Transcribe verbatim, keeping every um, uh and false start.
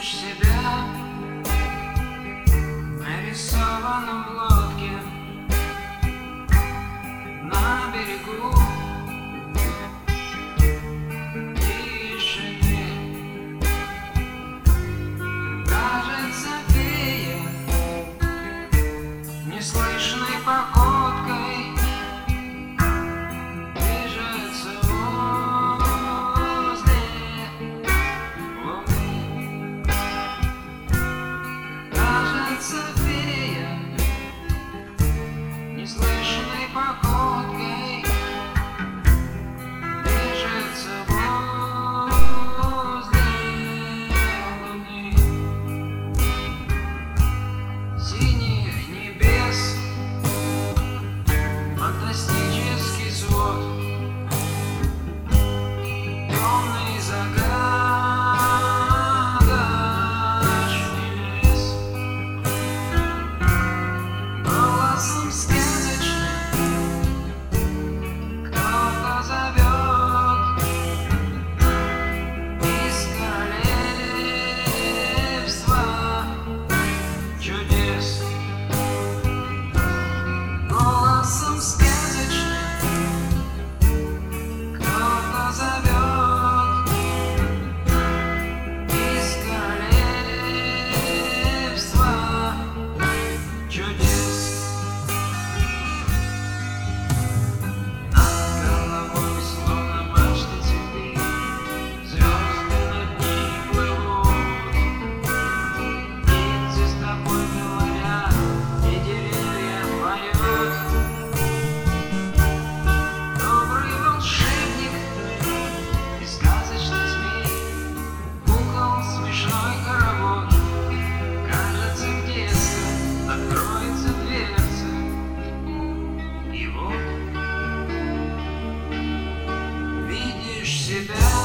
Видишь себя нарисованным в лодке на берегу тишины. Кажется, фея неслышной походкой движется возле луны. Кажется, фея неслышной походкой движется возле луны. Синих небес фантастический свод, темный загадочный лес, голосом сказочным кто-то зовет из королевства чудес. Голосом сказочным кто-то зовет из королевства чудес. Над головой словно мачты цветы, звезды над ней плывут. Птицы с тобой говорят, и деревья поют. Добрый волшебник и сказочный змей, кукол смешной хоровод. Кажется, в детстве откроется дверца, и вот видишь себя